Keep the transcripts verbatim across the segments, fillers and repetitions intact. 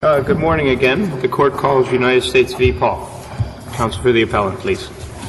Uh, good morning again. The court calls United States v. Paul. Counsel for the appellant, please.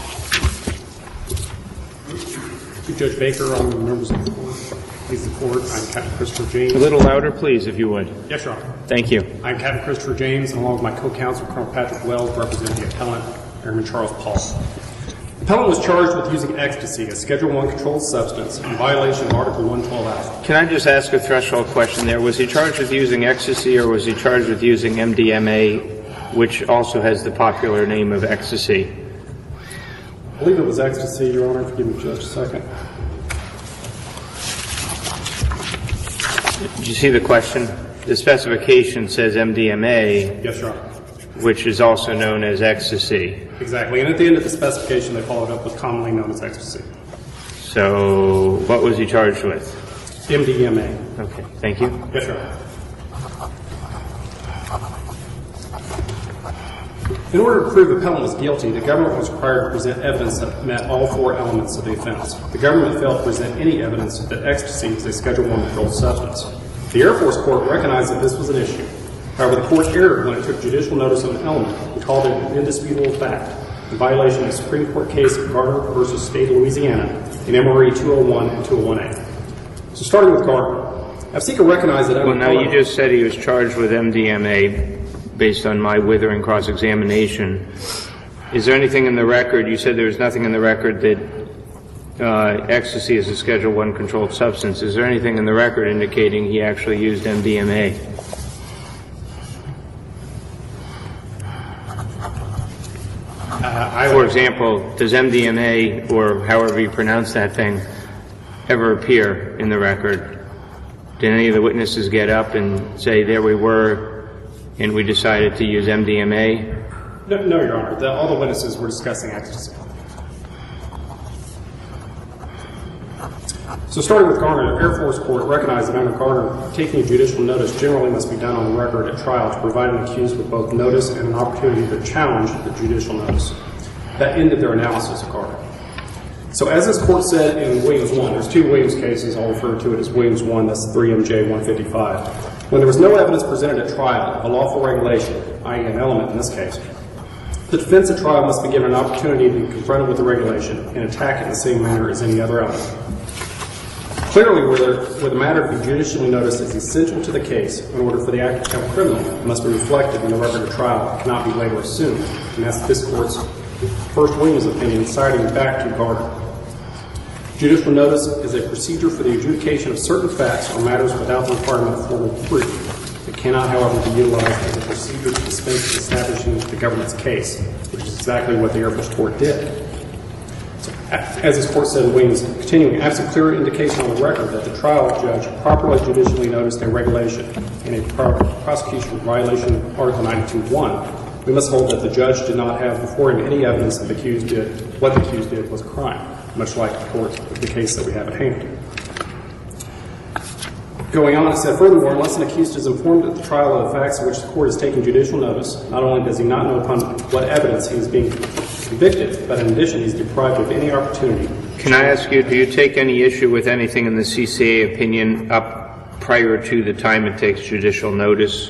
Chief Judge Baker, on the members of the court, please the court. I'm Captain Christopher James. A little louder, please, if you would. Yes, Your Honor. Thank you. I'm Captain Christopher James, and along with my co-counsel, Colonel Patrick Wells, representing the appellant, Airman Charles Paul. The appellant was charged with using ecstasy, a Schedule one controlled substance, in violation of Article one twelve Alpha. Can I just ask a threshold question there? Was he charged with using ecstasy, or was he charged with using M D M A, which also has the popular name of ecstasy? I believe it was ecstasy, Your Honor. If you give me just a second. Did you see the question? The specification says M D M A. Yes, Your Honor. Which is also known as ecstasy. Exactly. And at the end of the specification, they followed up with commonly known as ecstasy. So what was he charged with? M D M A. Okay. Thank you. Yes, Your Honor. In order to prove the appellant was guilty, the government was required to present evidence that met all four elements of the offense. The government failed to present any evidence that ecstasy is a Schedule one controlled substance. The Air Force Court recognized that this was an issue. However, the court erred when it took judicial notice of an element and called it an indisputable fact in violation of the Supreme Court case of Gardner versus State of Louisiana in M R E two oh one and two oh one A. So starting with Gardner, Abseka recognized that... Well, now you just said he was charged with M D M A based on my withering cross-examination. Is there anything in the record, you said there was nothing in the record that uh, ecstasy is a Schedule one controlled substance. Is there anything in the record indicating he actually used M D M A? Uh, For example, does M D M A, or however you pronounce that thing, ever appear in the record? Did any of the witnesses get up and say, there we were, and we decided to use M D M A? No, no Your Honor. The, all the witnesses were discussing ecstasy. So starting with Gardner, the Air Force Court recognized that under Gardner, taking judicial notice generally must be done on the record at trial to provide an accused with both notice and an opportunity to challenge the judicial notice. That ended their analysis of Gardner. So as this court said in Williams one, there's two Williams cases, I'll refer to it as Williams one, that's three M J one fifty-five. When there was no evidence presented at trial of a lawful regulation, that is an element in this case, the defense at trial must be given an opportunity to be confronted with the regulation and attack it in the same manner as any other element. Clearly, where, there, where the matter to be judicially noticed is essential to the case in order for the act to become criminal, it must be reflected in the record of trial and cannot be later assumed. And that's this court's first Williams opinion, citing back to Gardner. Judicial notice is a procedure for the adjudication of certain facts or matters without the requirement of formal proof. It cannot, however, be utilized as a procedure to dispense with establishing the government's case, which is exactly what the Air Force Court did. So, as this court said in Williams, continuing, absent clear indication on the record that the trial judge properly judicially noticed a regulation in a prosecution violation of Article ninety-two one, we must hold that the judge did not have before him any evidence that the accused did, what the accused did was a crime, much like the court, the case that we have at hand. Going on, it said, furthermore, unless an accused is informed at the trial of the facts of which the court is taking judicial notice, not only does he not know upon what evidence he is being convicted, but in addition, he is deprived of any opportunity. Can I ask you, do you take any issue with anything in the C C A opinion up prior to the time it takes judicial notice?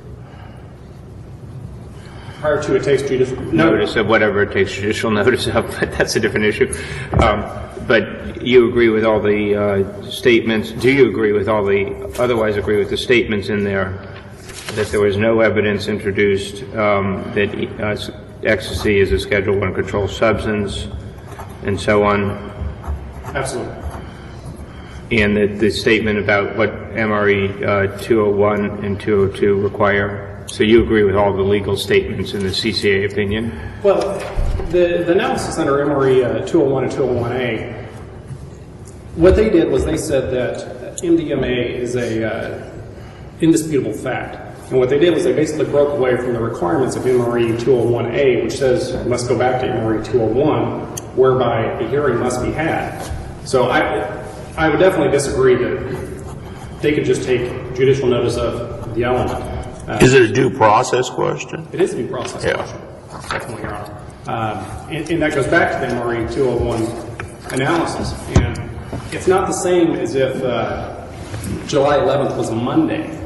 Prior to it takes judicial notice of whatever it takes judicial notice of, but that's a different issue. Um, but you agree with all the uh, statements, do you agree with all the, otherwise agree with the statements in there that there was no evidence introduced um, that uh, ecstasy is a Schedule one controlled substance and so on? Absolutely. And that the statement about what M R E uh, two oh one and two oh two require? So you agree with all the legal statements in the C C A opinion? Well, the, the analysis under M R E uh, two oh one and two oh one A, what they did was they said that M D M A is a uh, indisputable fact. And what they did was they basically broke away from the requirements of M R E two oh one A, which says you must go back to M R E two oh one, whereby a hearing must be had. So I, I would definitely disagree that they could just take judicial notice of the element. Uh, is it a due process question? It is a due process yeah. question. Definitely, Your Honor. Um, and, and that goes back to the M R E two oh one analysis. And it's not the same as if uh, July eleventh was a Monday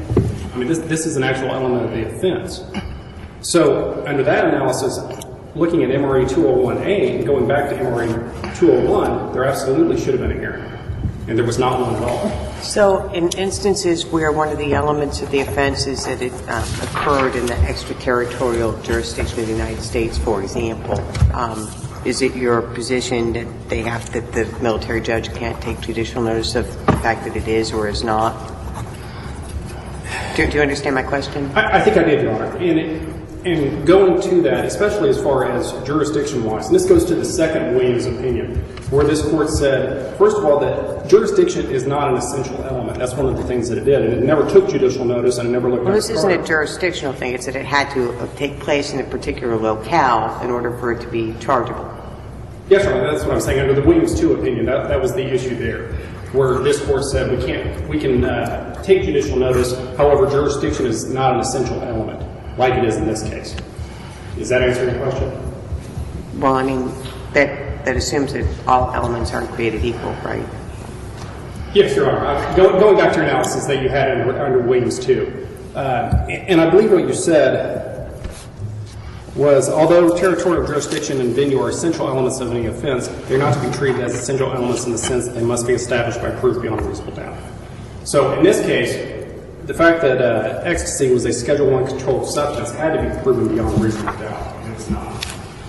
I mean, this, this is an actual element of the offense. So under that analysis, looking at M R E two oh one A and going back to M R E two oh one, there absolutely should have been a hearing, and there was not one at all. So in instances where one of the elements of the offense is that it uh, occurred in the extraterritorial jurisdiction of the United States, for example, um, is it your position that they have that the military judge can't take judicial notice of the fact that it is or is not? Do, do you understand my question? I, I think I did, Your Honor. And, it, and going to that, especially as far as jurisdiction-wise, and this goes to the second Williams opinion, where this court said, first of all, that jurisdiction is not an essential element. That's one of the things that it did. And it never took judicial notice and it never looked at Well, this the isn't card. a jurisdictional thing. It's that it had to uh, take place in a particular locale in order for it to be chargeable. Yes, Your Honor, that's what I'm saying. Under the Williams two opinion, that, that was the issue there, where this court said we can't, we can uh, take judicial notice, however, jurisdiction is not an essential element, like it is in this case. Is that answering your question? Well, I mean, that, that assumes that all elements aren't created equal, right? Yes, Your Honor. Uh, go, going back to your analysis that you had under, under Williams two, uh, and I believe what you said was, although territorial jurisdiction and venue are essential elements of any offense, they're not to be treated as essential elements in the sense that they must be established by proof beyond a reasonable doubt. So in this case, the fact that uh, ecstasy was a Schedule one controlled substance had to be proven beyond a reasonable doubt, and it's not.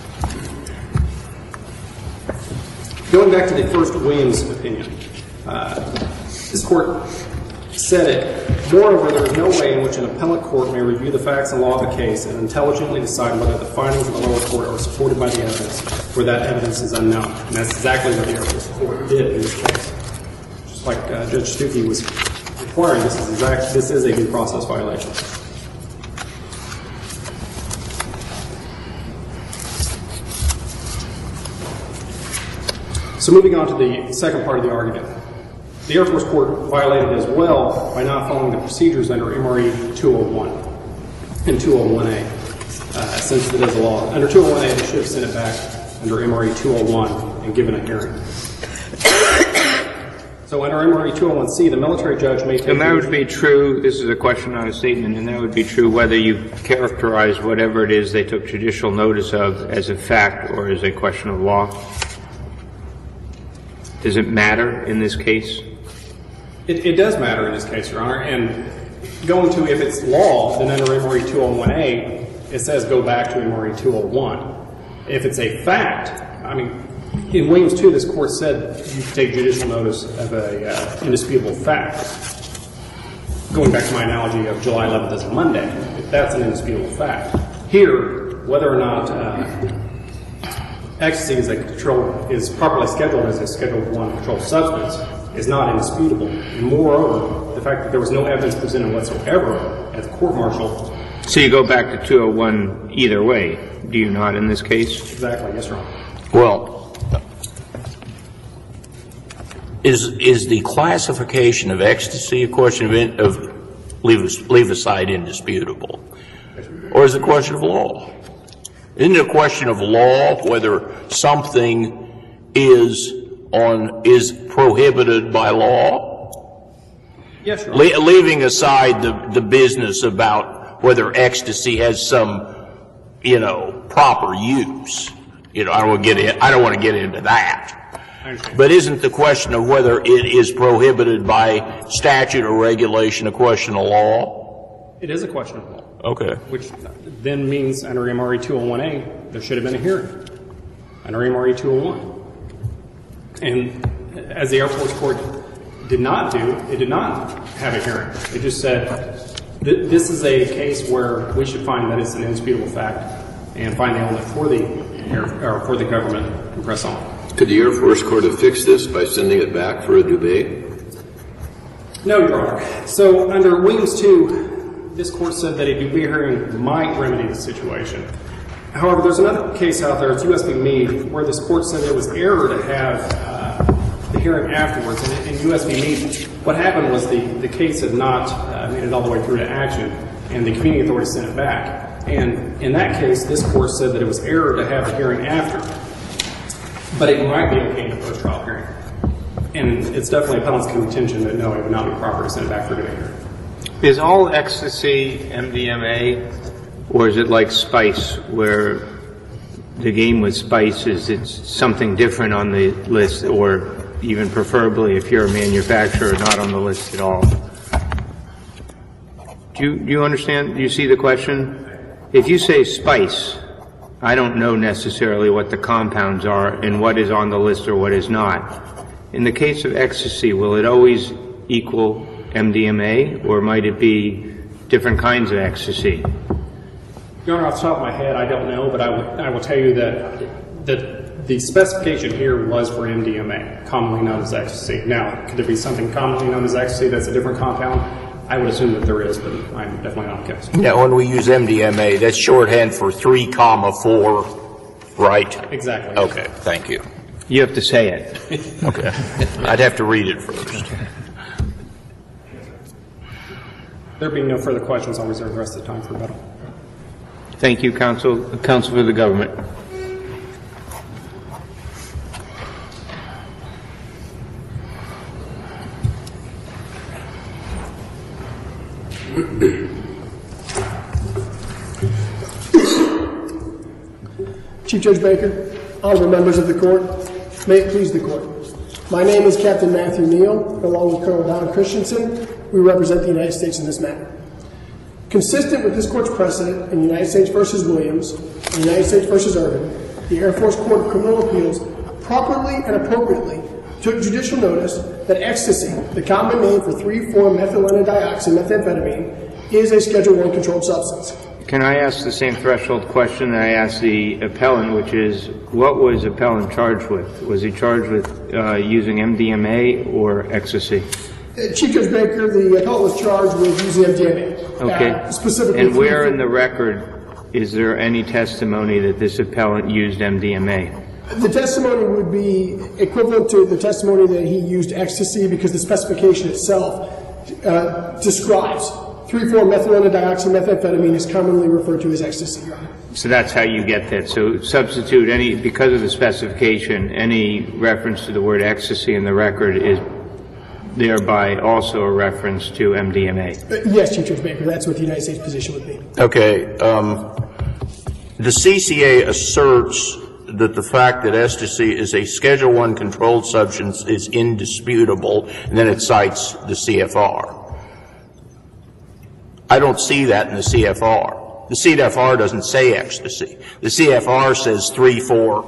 Going back to the first Williams opinion, uh, this court said it, moreover, there is no way in which an appellate court may review the facts and law of a case and intelligently decide whether the findings of the lower court are supported by the evidence, where that evidence is unknown. And that's exactly what the Air Force Court did in this case. Just like uh, Judge Stuckey was requiring, this is exact, this is a due process violation. So moving on to the second part of the argument. The Air Force Court violated as well by not following the procedures under M R E two oh one and two oh one A, uh, since it is a law. Under two oh one A, they should have sent it back under M R E two oh one and given a hearing. So under M R E two oh one C, the military judge may take... And that would be true, this is a question, not a statement, and that would be true whether you characterize whatever it is they took judicial notice of as a fact or as a question of law. Does it matter in this case? It, it does matter in this case, Your Honor, and going to if it's law, then under M R E two oh one A, it says go back to M R E two oh one. If it's a fact, I mean, in Williams two, this court said you could take judicial notice of a uh, indisputable fact. Going back to my analogy of July eleventh as a Monday, if that's an indisputable fact. Here, whether or not uh, ecstasy is, a control, is properly scheduled as a Schedule one controlled substance is not indisputable. And moreover, the fact that there was no evidence presented whatsoever at the court-martial. So you go back to two oh one either way, do you not in this case? Exactly, yes, Your Honor. Well, is is the classification of ecstasy a question of, in, of leave, leave aside indisputable, or is it a question of law? Isn't it a question of law whether something is on is prohibited by law? Yes, Your Honor. Le- leaving aside the, the business about whether ecstasy has some, you know, proper use. You know, I don't want to get in, I don't want to get into that. I understand. But isn't the question of whether it is prohibited by statute or regulation a question of law? It is a question of law. Okay. Which then means under M R E two oh one A, there should have been a hearing under M R E two oh one. And as the Air Force Court did not do, it did not have a hearing. It just said, th- this is a case where we should find that it's an indisputable fact and find the element for the, air, or for the government and press on. Could the Air Force Court have fixed this by sending it back for a debate? No, Your Honor. So under Williams two, this court said that a debate hearing might remedy the situation. However, there's another case out there, it's U S v. Meade, where this court said it was error to have uh, the hearing afterwards. And in U S v. Meade, what happened was the, the case had not uh, made it all the way through to action, and the community authority sent it back. And in that case, this court said that it was error to have the hearing after, but it might be okay in a post-trial hearing. And it's definitely appellant's contention that no, it would not be proper to send it back for debate hearing. Is all ecstasy M D M A, or is it like spice, where the game with spice is it's something different on the list, or even preferably if you're a manufacturer, not on the list at all? Do you, do you understand? Do you see the question? If you say spice, I don't know necessarily what the compounds are and what is on the list or what is not. In the case of ecstasy, will it always equal M D M A, or might it be different kinds of ecstasy? Your Honor, off the top of my head, I don't know, but I will, I will tell you that, that the specification here was for M D M A, commonly known as ecstasy. Now, could there be something commonly known as ecstasy that's a different compound? I would assume that there is, but I'm definitely not a chemist. Now, when we use M D M A, that's shorthand for three comma four, right? Exactly. Okay, thank you. You have to say it. Okay. I'd have to read it first. There being no further questions, I'll reserve the rest of the time for rebuttal. Thank you, counsel. Counsel for the government. Chief Judge Baker, honorable members of the court, may it please the court. My name is Captain Matthew Neal, along with Colonel Don Christensen. We represent the United States in this matter. Consistent with this court's precedent in United States versus Williams and United States versus Irvin, the Air Force Court of Criminal Appeals properly and appropriately took judicial notice that ecstasy, the common name for three four methylenedioxymethamphetamine, is a Schedule one controlled substance. Can I ask the same threshold question that I asked the appellant, which is, what was appellant charged with? Was he charged with uh, using M D M A or ecstasy? Uh, Chief Judge Baker, the appellant was charged with using M D M A. Okay. Uh, specifically, and where in the record is there any testimony that this appellant used M D M A? The testimony would be equivalent to the testimony that he used ecstasy, because the specification itself uh, describes three four methylenedioxymethamphetamine is commonly referred to as ecstasy. So that's how you get that. So substitute any, because of the specification, any reference to the word ecstasy in the record is thereby also a reference to M D M A. Uh, yes, Chief Judge Baker, that's what the United States position would be. Okay. Um, the C C A asserts that the fact that ecstasy is a Schedule one controlled substance is indisputable, and then it cites the C F R. I don't see that in the C F R. The C F R doesn't say ecstasy. The C F R says three four.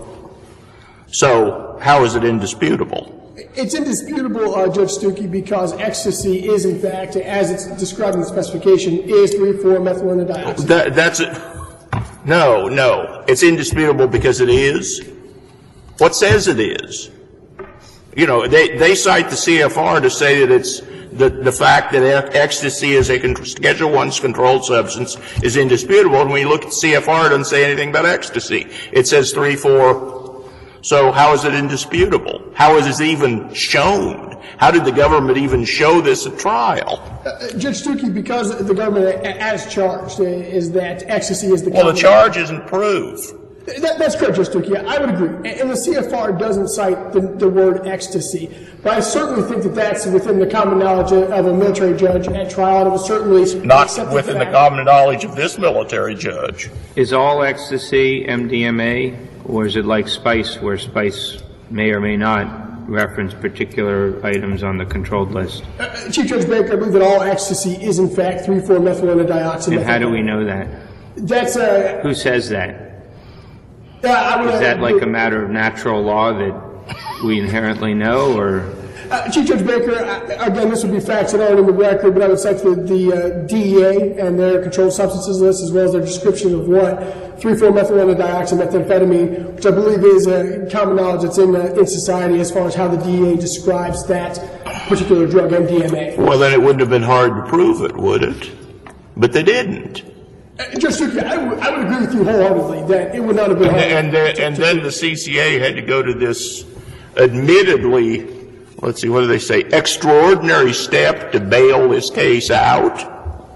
So how is it indisputable? It's indisputable, uh, Judge Stuckey, because ecstasy is, in fact, as it's described in the specification, is three four methylenedioxymethamphetamine. That, that's it. No, no. It's indisputable because it is. What says it is? You know, they, they cite the C F R to say that it's the, the fact that ecstasy is a con- Schedule one controlled substance is indisputable. And when you look at the C F R, it doesn't say anything about ecstasy. It says three four. So how is it indisputable? How is it even shown? How did the government even show this at trial? Uh, Judge Stuckey, because the government, as charged, uh, is that ecstasy is the Well, the charge isn't proof. That, that's correct, Judge Stuckey. I would agree. And the C F R doesn't cite the, the word ecstasy. But I certainly think that that's within the common knowledge of a military judge at trial. And it was certainly not within the common knowledge of this military judge. Is all ecstasy M D M A, or is it like spice, where spice may or may not reference particular items on the controlled list? Uh, Chief Judge Baker, I believe that all ecstasy is, in fact, three four methylenedioxymethamphetamine. And how do we know that? That's uh, Who says that? Uh, I would, Is that like a matter of natural law that we inherently know, or? Uh, Chief Judge Baker, uh, again, this would be facts that aren't in the record, but I would cite the, the uh, D E A and their controlled substances list, as well as their description of what three four methylenedioxymethamphetamine, which I believe is uh, common knowledge that's in, uh, in society as far as how the D E A describes that particular drug, M D M A. Well, then it wouldn't have been hard to prove it, would it? But they didn't. Uh, Judge Stuckey, I would, I would agree with you wholeheartedly that it would not have been hard. And, and, and then the C C A had to go to this admittedly, let's see, what do they say, extraordinary step to bail this case out.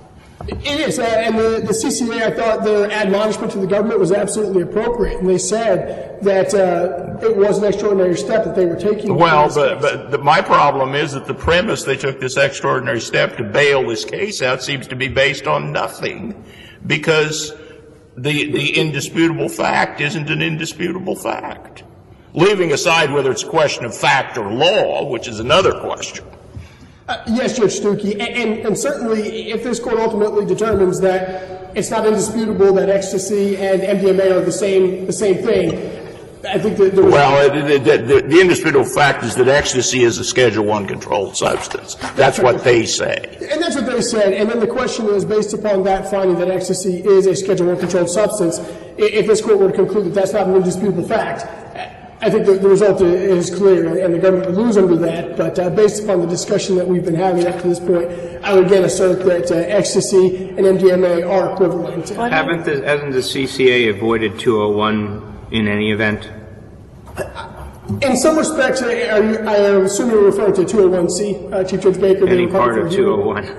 It is, uh, and the, the C C A, I thought their admonishment to the government was absolutely appropriate, and they said that uh, it was an extraordinary step that they were taking. Well, but, but the, my problem is that the premise they took this extraordinary step to bail this case out seems to be based on nothing, because the, the indisputable fact isn't an indisputable fact. Leaving aside whether it's a question of fact or law, which is another question. Uh, yes, Judge Stuckey, and, and, and certainly if this court ultimately determines that it's not indisputable that ecstasy and M D M A are the same the same thing, I think that there was... Well, the, the, the, the indisputable fact is that ecstasy is a Schedule One controlled substance. That's, that's what they say. And that's what they said. And then the question is, based upon that finding that ecstasy is a Schedule One controlled substance, if this court were to conclude that that's not an indisputable fact, I think the, the result is clear, and the government would lose under that. But uh, based upon the discussion that we've been having up to this point, I would again assert that uh, ecstasy and M D M A are equivalent. Haven't the, hasn't the C C A avoided two oh one in any event? In some respects, I, I, I assume you're referring to two oh one C, uh, Chief Judge Baker. Any part of two oh one.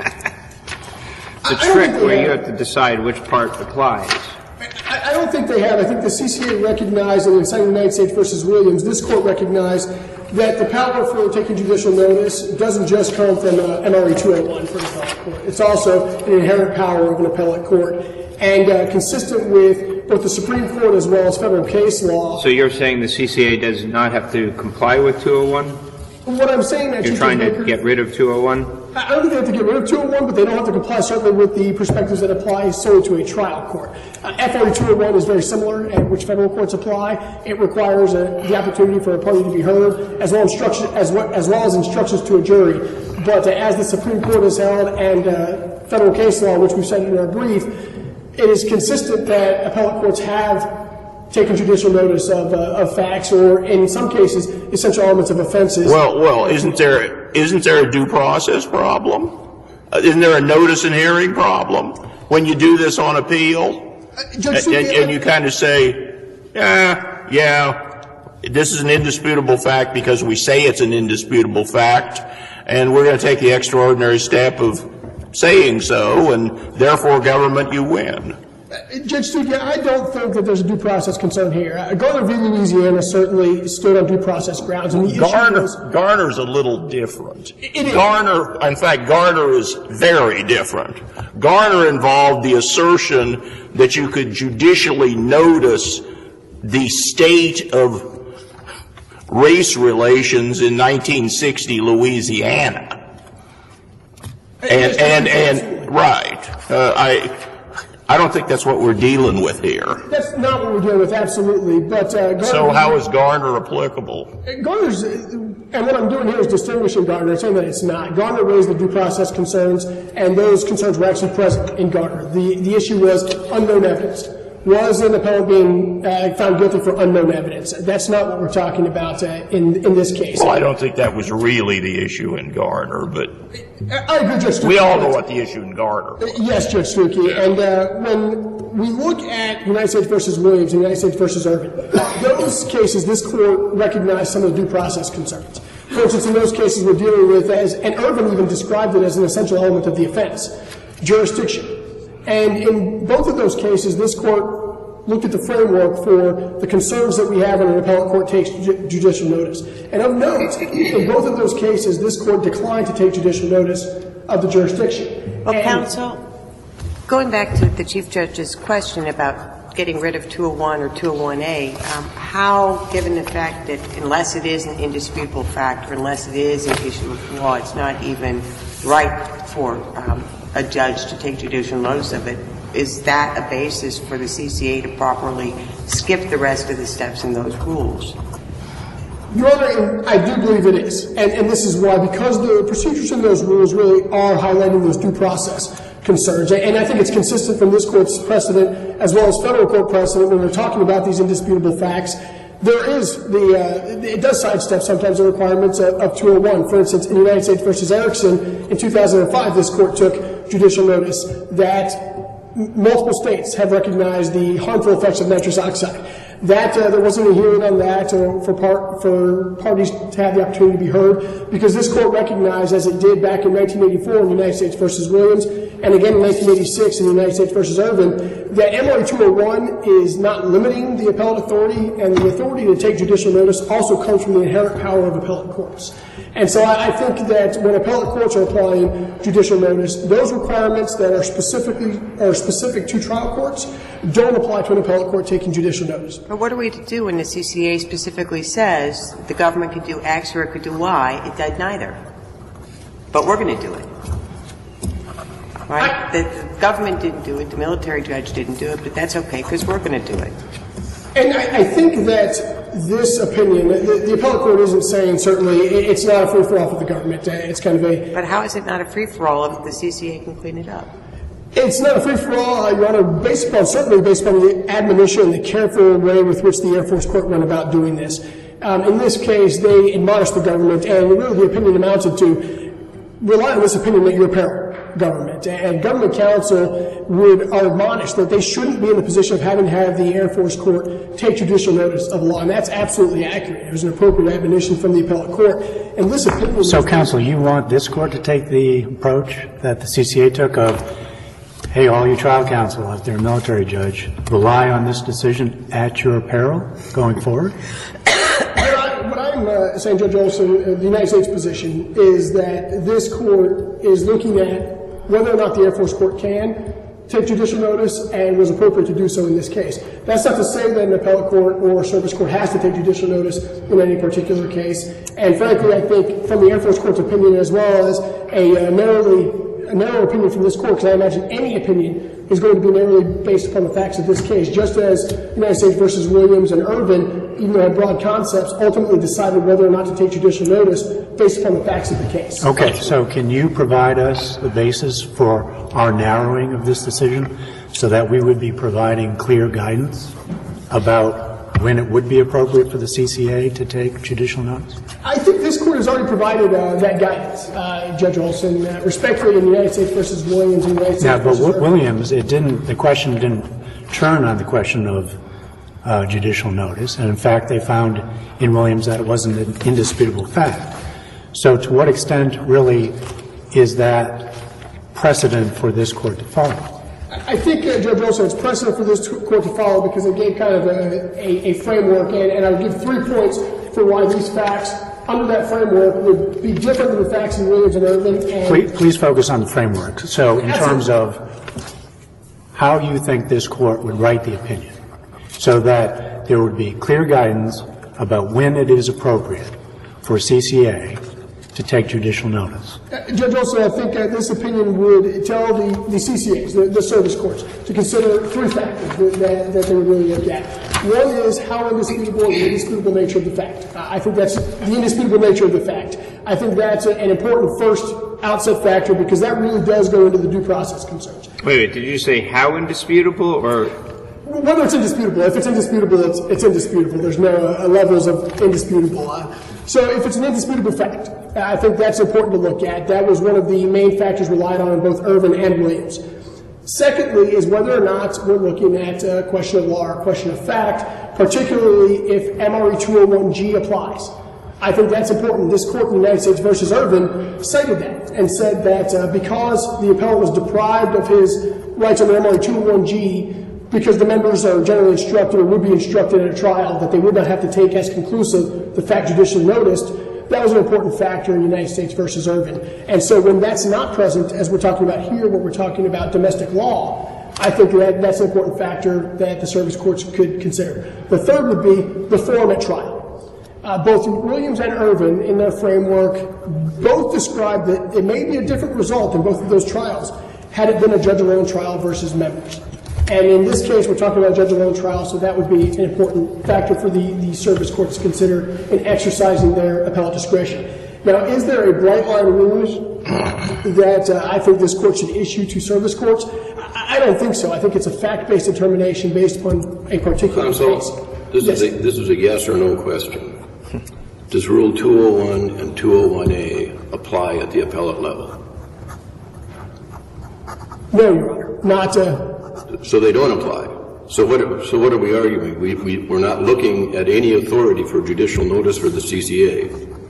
It's a trick where you have to decide which part applies. I don't think they have. I think the C C A recognized, and in citing United States versus Williams, this court recognized that the power for taking judicial notice doesn't just come from uh, M R E two oh one for an appellate court. It's also an inherent power of an appellate court. And uh, consistent with both the Supreme Court as well as federal case law. So you're saying the C C A does not have to comply with two oh one? What I'm saying that You're trying to get rid of two oh one? I don't think they have to get rid of two oh one, but they don't have to comply certainly with the perspectives that apply solely to a trial court. Uh, F R E two oh one is very similar, at which federal courts apply. It requires uh, the opportunity for a party to be heard, as well, instruction, as, well, as, well as instructions to a jury. But uh, as the Supreme Court has held, and uh, federal case law, which we cited in our brief, it is consistent that appellate courts have taken judicial notice of, uh, of facts, or in some cases, essential elements of offenses. Well, well, isn't there isn't there a due process problem? Uh, isn't there a notice and hearing problem when you do this on appeal? Uh, Judge, and, and, and you kind of say, yeah, yeah, this is an indisputable fact because we say it's an indisputable fact, and we're going to take the extraordinary step of saying so, and therefore, government, you win. Judge Stuckey, I don't think that there's a due process concern here. Uh, Garner v. Louisiana certainly stood on due process grounds. And the Garner, was, Garner's a little different. It is. Garner, in fact, Garner is very different. Garner involved the assertion that you could judicially notice the state of race relations in nineteen sixty Louisiana. And, and, and, right. Uh, I, I don't think that's what we're dealing with here. That's not what we're dealing with, absolutely. But uh, Garner, so how is Garner applicable? Garner's, and what I'm doing here is distinguishing Garner and saying that it's not. Garner raised the due process concerns, and those concerns were actually present in Garner. The the issue was unknown evidence. Was an appellant being uh, found guilty for unknown evidence? That's not what we're talking about uh, in in this case. Well, I don't think that was really the issue in Garner, but I agree, Judge Stuckey. We all know what the issue in Garner was. Yes, Judge Stuckey. Yeah. And uh, when we look at United States versus Williams and United States versus Irvin, those cases, this court recognized some of the due process concerns. For instance, in those cases, we're dealing with, as, and Irvin even described it as an essential element of the offense, jurisdiction. And in both of those cases, this court looked at the framework for the concerns that we have when an appellate court takes ju- judicial notice. And of note, in both of those cases, this court declined to take judicial notice of the jurisdiction. Well, and counsel, going back to the Chief Judge's question about getting rid of two oh one or two oh one A, um, how, given the fact that unless it is an indisputable fact or unless it is an issue of law, it's not even right for um, a judge to take judicial notice of it, is that a basis for the C C A to properly skip the rest of the steps in those rules? Your Honor, I do believe it is. And, and this is why, because the procedures in those rules really are highlighting those due process concerns. And I think it's consistent from this court's precedent as well as federal court precedent when we're talking about these indisputable facts. There is the, uh, it does sidestep sometimes the requirements of, of two oh one. For instance, in United States versus Erickson in two thousand five, this court took judicial notice that multiple states have recognized the harmful effects of nitrous oxide. That uh, there wasn't a hearing on that uh, for part, for parties to have the opportunity to be heard, because this court recognized, as it did back in nineteen eighty-four in United States versus Williams, and again in nineteen eighty-six in the United States versus Irvin, that M R E two oh one is not limiting the appellate authority, and the authority to take judicial notice also comes from the inherent power of appellate courts. And so I, I think that when appellate courts are applying judicial notice, those requirements that are specifically are specific to trial courts don't apply to an appellate court taking judicial notice. But what are we to do when the C C A specifically says the government could do X or it could do Y? It did neither. But we're going to do it. Right? I, the, the government didn't do it, the military judge didn't do it, but that's okay because we're going to do it. And I, I think that this opinion, the, the appellate court isn't saying certainly it, it's not a free-for-all for the government. It's kind of a... But how is it not a free-for-all if the C C A can clean it up? It's not a free-for-all, Your Honor, based upon, certainly based upon the admonition and the careful way with which the Air Force Court went about doing this. Um, in this case, they admonished the government, and really the opinion amounted to rely on this opinion at your peril. Government and government counsel would are admonished that they shouldn't be in the position of having to have the Air Force Court take judicial notice of the law, and that's absolutely accurate. It was an appropriate admonition from the appellate court, and this opinion. So, counsel, you want this court to take the approach that the C C A took of, hey, all you trial counsel, if they're a military judge, rely on this decision at your peril going forward? What I'm uh, saying, Judge Olson, uh, the United States position is that this court is looking at whether or not the Air Force Court can take judicial notice and was appropriate to do so in this case. That's not to say that an appellate court or service court has to take judicial notice in any particular case. And frankly, I think from the Air Force Court's opinion as well as a uh, narrowly, a narrow opinion from this court, because I imagine any opinion is going to be narrowly based upon the facts of this case, just as United States versus Williams and Irvin, even though had broad concepts, ultimately decided whether or not to take judicial notice based upon the facts of the case. Okay, so can you provide us the basis for our narrowing of this decision so that we would be providing clear guidance about when it would be appropriate for the C C A to take judicial notice? I think this court has already provided uh, that guidance, uh, Judge Olson, uh, respectfully in the United States versus Williams and United States yeah, but versus Williams, it didn't, the question didn't turn on the question of uh, judicial notice. And in fact, they found in Williams that it wasn't an indisputable fact. So to what extent really is that precedent for this court to follow? I think, uh, Judge Olson, it's precedent for this court to follow because it gave kind of a, a, a framework, and, and I would give three points for why these facts under that framework would be different than the facts in Williams and Irvin. And please, please focus on the framework. So in terms of how you think this court would write the opinion so that there would be clear guidance about when it is appropriate for C C A to take judicial notice. Uh, Judge Olson, I think uh, this opinion would tell the, the C C As, the, the service courts, to consider three factors that, that, that they would really look at. One is how indisputable the indisputable nature of the fact. Uh, I think that's the indisputable nature of the fact. I think that's a, an important first outset factor because that really does go into the due process concerns. Wait, wait, did you say how indisputable or? Whether it's indisputable. If it's indisputable, it's, it's indisputable. There's no uh, levels of indisputable. Uh, so if it's an indisputable fact, I think that's important to look at. That was one of the main factors relied on in both Irvin and Williams. Secondly is whether or not we're looking at a question of law or a question of fact, particularly if M R E two oh one G applies. I think that's important. This court in the United States versus Irvin cited that and said that uh, because the appellant was deprived of his rights under M R E two oh one G because the members are generally instructed or would be instructed at a trial that they would not have to take as conclusive the fact judicially noticed, that was an important factor in the United States versus Irvin. And so when that's not present, as we're talking about here, when we're talking about domestic law, I think that that's an important factor that the service courts could consider. The third would be the forum at trial. Uh, both Williams and Irvin, in their framework, both described that it may be a different result in both of those trials had it been a judge-alone trial versus members. And in this case, we're talking about a judge-alone trial, so that would be an important factor for the, the service courts to consider in exercising their appellate discretion. Now, is there a bright-line rule that uh, I think this court should issue to service courts? I, I don't think so. I think it's a fact-based determination based upon a particular Counsel, case. This, yes. is a, this is a yes or no question. Does Rule two oh one and two oh one A apply at the appellate level? No, Your Honor. Not uh, So they don't apply. So what, so what are we arguing? We, we, we're not looking at any authority for judicial notice for the C C A.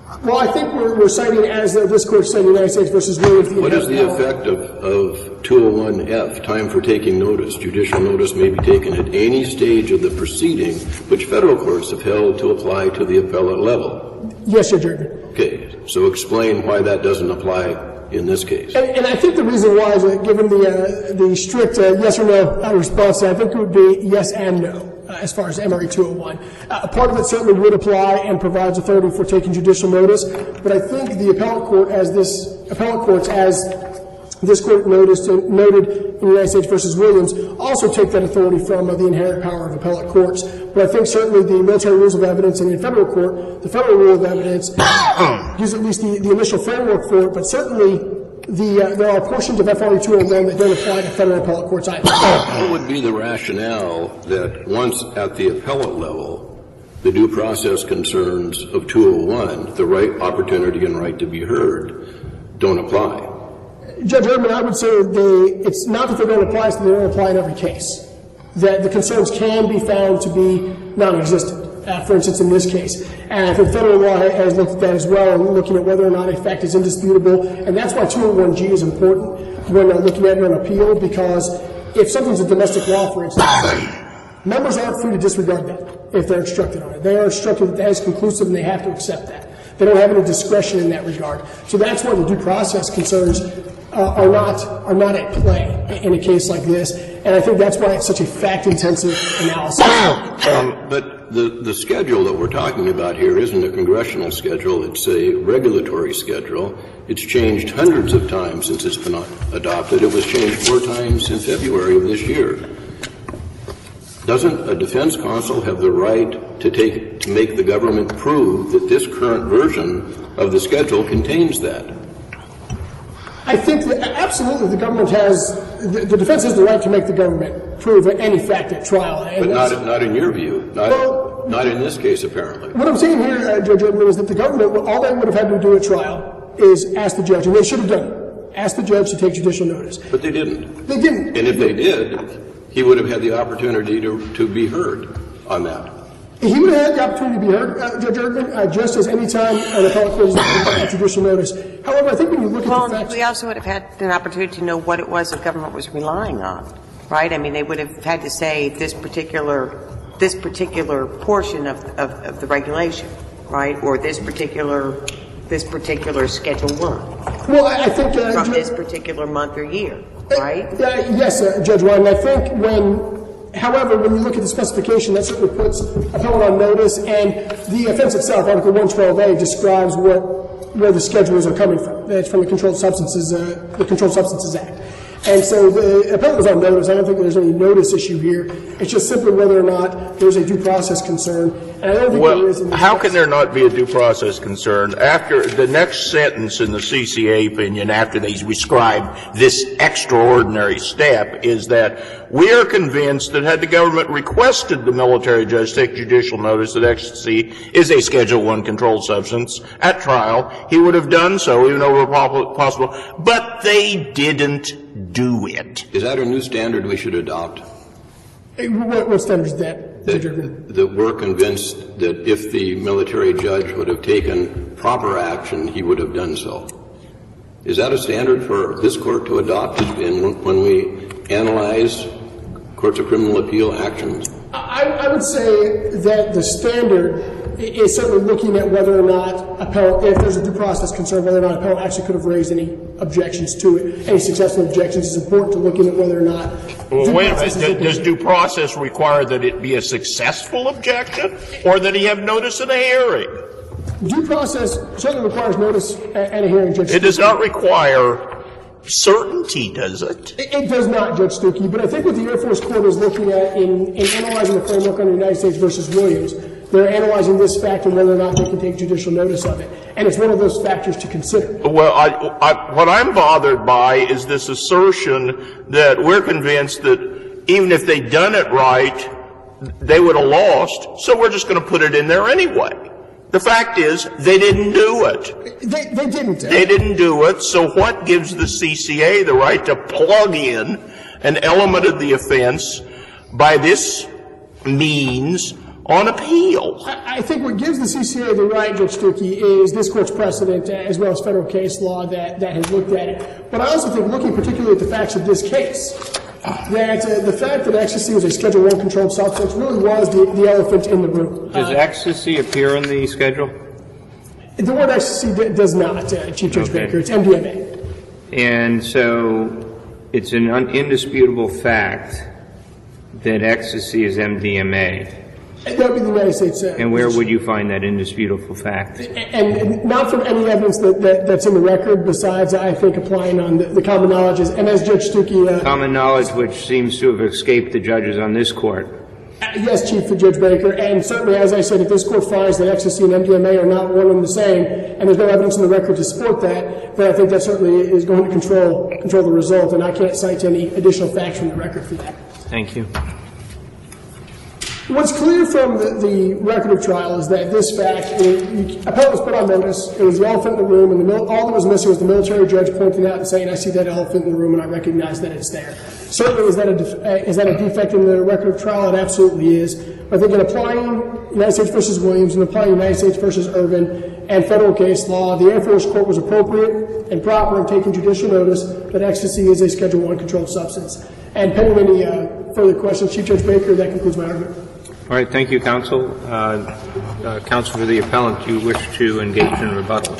Well, I think we're, we're citing, as uh, this court cited, United States versus Williams. What is the effect of, of two oh one F, time for taking notice? Judicial notice may be taken at any stage of the proceeding, which federal courts have held to apply to the appellate level. Yes, Judge Erdman. Okay, so explain why that doesn't apply in this case. And, and I think the reason why is that given the, uh, the strict uh, yes or no uh, response, I think it would be yes and no. Uh, as far as M R E two oh one. Uh, part of it certainly would apply and provides authority for taking judicial notice, but I think the appellate court, as this, appellate courts, as this court noticed, uh, noted in United States versus Williams, also take that authority from uh, the inherent power of appellate courts. But I think certainly the military rules of evidence and in federal court, the federal rule of evidence gives at least the, the initial framework for it, but certainly The, uh, there are portions of F R E two oh one that don't apply to federal appellate courts either. What would be the rationale that once at the appellate level, the due process concerns of two oh one, the right opportunity and right to be heard, don't apply? Judge Erdman, I would say they, it's not that they don't apply, it's that they don't apply in every case. That the concerns can be found to be non-existent. Uh, for instance, in this case. And I think federal law has looked at that as well, and looking at whether or not a fact is indisputable. And that's why two oh one G is important when uh, looking at an appeal, because if something's a domestic law, for instance, members aren't free to disregard that if they're instructed on it. They are instructed that that is conclusive and they have to accept that. They don't have any discretion in that regard. So that's why the due process concerns uh, are not are not at play in a case like this. And I think that's why it's such a fact-intensive analysis. Um, but the, the schedule that we're talking about here isn't a congressional schedule. It's a regulatory schedule. It's changed hundreds of times since it's been adopted. It was changed four times in February of this year. Doesn't a defense counsel have the right to take to make the government prove that this current version of the schedule contains that? I think that absolutely the government has, the, the defense has the right to make the government prove any fact at trial. But not, not in your view. Not, well, not in this case, apparently. What I'm saying here, uh, Judge Erdman, is that the government, all they would have had to do at trial is ask the judge, and they should have done it, ask the judge to take judicial notice. But they didn't. They didn't. And if they did, he would have had the opportunity to, to be heard on that. He would have had the opportunity to be heard, uh, Judge Erdman, uh, just as any time an appellate court is looking at judicial notice. However, I think when you look well, at the facts... we also would have had an opportunity to know what it was the government was relying on, right? I mean, they would have had to say this particular this particular portion of, of, of the regulation, right, or this particular this particular Schedule One. Well, I, I think uh, from Judge, this particular month or year, right? Uh, yes, uh, Judge Wyden. I think when. However, when you look at the specification, that certainly puts appellant on notice, and the offense itself, Article one twelve A, describes what, where the schedules are coming from. It's from the Controlled Substances, uh, the Controlled Substances Act. And so the appellant was on notice. I don't think there's any notice issue here. It's just simply whether or not there's a due process concern. And I don't think well, there is in this how case. can there not be a due process concern? After the next sentence in the C C A opinion, after they describe this extraordinary step, is that we are convinced that had the government requested the military judge take judicial notice that ecstasy is a Schedule One controlled substance at trial, he would have done so, even though it were possible. But they didn't do it. Is that a new standard we should adopt? Hey, what, what standard is that? That, that we're convinced that if the military judge would have taken proper action, he would have done so. Is that a standard for this court to adopt in, when we analyze courts of criminal appeal actions? I, I would say that the standard is certainly looking at whether or not appellant, if there's a due process concern, whether or not appellant actually could have raised any objections to it, any successful objections. It's important to looking at whether or not. Well, wait a minute. Does due process require that it be a successful objection, or that he have notice in a hearing? Due process certainly requires notice and a hearing, Judge. It does not require certainty, does it? It, it does not, Judge Stuckey. But I think what the Air Force Court is looking at in, in analyzing the framework under United States versus Williams, they're analyzing this fact and whether or not they can take judicial notice of it. And it's one of those factors to consider. Well, I, I, what I'm bothered by is this assertion that we're convinced that even if they'd done it right, they would have lost, so we're just going to put it in there anyway. The fact is, they didn't do it. They, they didn't. They didn't do it, so what gives the C C A the right to plug in an element of the offense by this means on appeal. I I think what gives the C C A the right, Judge Stuckey, is this court's precedent uh, as well as federal case law that, that has looked at it. But I also think, looking particularly at the facts of this case, that uh, the fact that ecstasy was a Schedule One controlled substance really was the, the elephant in the room. Does Uh, ecstasy appear in the schedule? The word ecstasy d- does not, uh, Chief Judge Okay. Baker. It's M D M A. And so it's an un- indisputable fact that ecstasy is M D M A. That would be the United States. Uh, And where position. would you find that indisputable fact? And, and not from any evidence that, that, that's in the record, besides, I think, applying on the, the common knowledge. Is, and as Judge Stuckey, uh, Common knowledge which seems to have escaped the judges on this court. yes, Chief Judge Baker, and certainly, as I said, if this court finds that ecstasy and M D M A are not one and the same, and there's no evidence in the record to support that, then I think that certainly is going to control control the result, and I can't cite any additional facts from the record for that. Thank you. What's clear from the, the record of trial is that this fact, it, appellant was put on notice, it was the elephant in the room, and the mil- all that was missing was the military judge pointing out and saying, I see that elephant in the room and I recognize that it's there. Certainly, is that a, def- uh, is that a defect in the record of trial? It absolutely is. I think in applying United States versus Williams and applying United States versus Irvin and federal case law, the Air Force Court was appropriate and proper in taking judicial notice that ecstasy is a Schedule One controlled substance. And pending any uh, further questions, Chief Judge Baker, that concludes my argument. All right, thank you, counsel. Uh, uh, counsel for the appellant, do you wish to engage in rebuttal?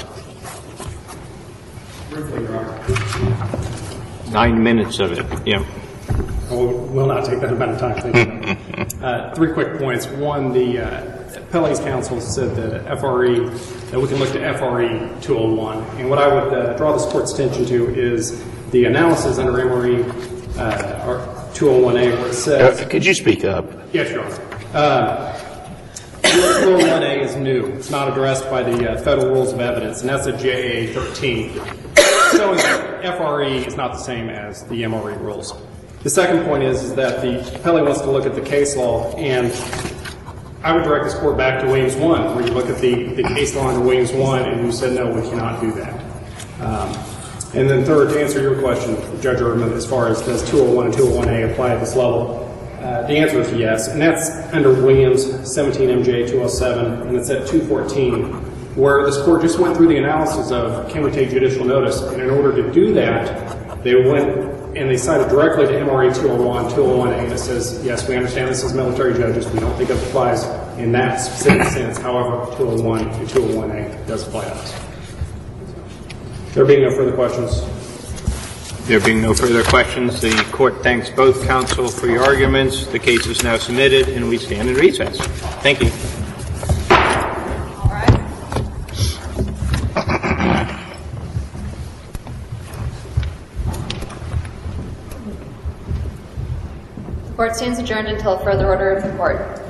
Briefly, Your Honor. Nine minutes of it, yeah. I will will not take that amount of time. Thank you. uh, three quick points. One, the uh, Appellee's counsel said that F R E, that we can look to F R E two oh one. And what I would uh, draw this court's attention to is the analysis under M R E uh, or two oh one A, where it says. Uh, could you speak up? Yes, Your Honor. Uh, two oh one A is new. It's not addressed by the uh, Federal Rules of Evidence, and that's a J A thirteen. So F R E is not the same as the M R E rules. The second point is, is that the appellee wants to look at the case law, and I would direct this court back to Williams one, where you look at the, the case law under Williams one, and you said, no, we cannot do that. Um, and then third, to answer your question, Judge Erdman, as far as does two oh one and two oh one A apply at this level, Uh, the answer is yes, and that's under Williams seventeen M J two oh seven, and it's at two fourteen, where this court just went through the analysis of can we take judicial notice, and in order to do that, they went and they cited directly to M R E two oh one, two oh one A, and it says, yes, we understand this is military judges, we don't think it applies in that specific sense, however, two oh one and two oh one A does apply to us. There being no further questions. There being no further questions, the court thanks both counsel for your arguments. The case is now submitted, and we stand in recess. Thank you. All right. The court stands adjourned until further order of the court.